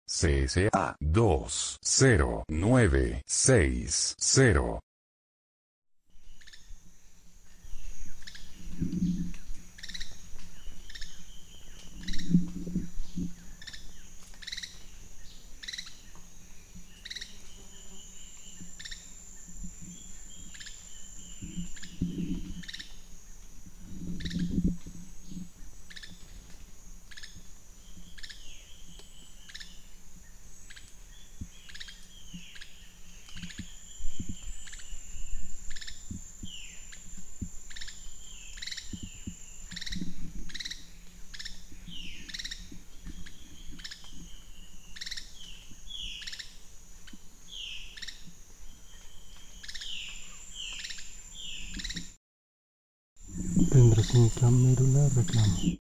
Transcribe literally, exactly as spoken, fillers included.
C S A dos cero nueve seis cero. Dendrocínica merula reclama.